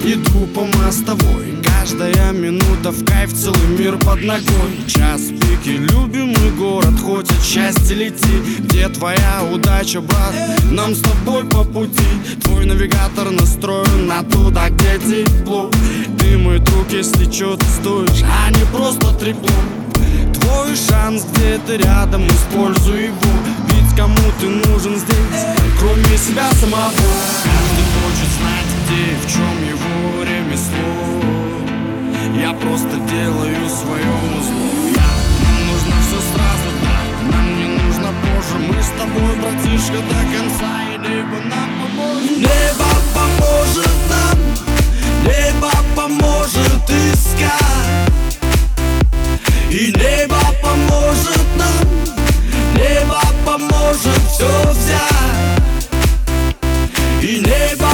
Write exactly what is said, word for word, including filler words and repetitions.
Иду по мостовой, каждая минута в кайф, целый мир под ногой. Час пики, любимый город, хоть от счастья лети. Где твоя удача, брат? Нам с тобой по пути. Твой навигатор настроен на туда, где тепло. Ты мой друг, если чё ты стоишь, а не просто трепло. Твой шанс где-то рядом, используй его. Ведь кому ты нужен здесь, кроме себя самого? Каждый хочет знать, где и в чем его ремесло. Я просто делаю свое музло. Я, нам нужно все сразу, да, нам не нужно позже. Мы с тобой, братишка, до конца, и небо нам поможет. Небо поможет нам, небо поможет искать. И небо поможет нам, небо поможет все взять. И небо